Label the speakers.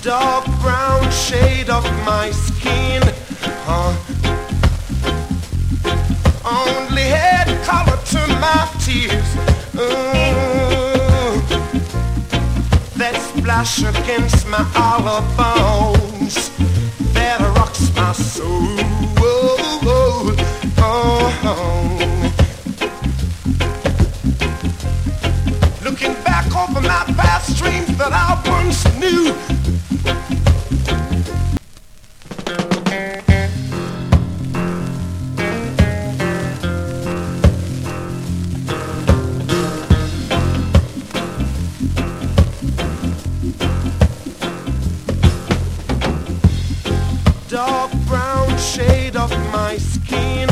Speaker 1: dark brown shade of my skin. Only had color to my tears. That splash against my hollow bones that rocks my soul. Looking back over my past dreams that I once knew. Dark brown shade of my skin.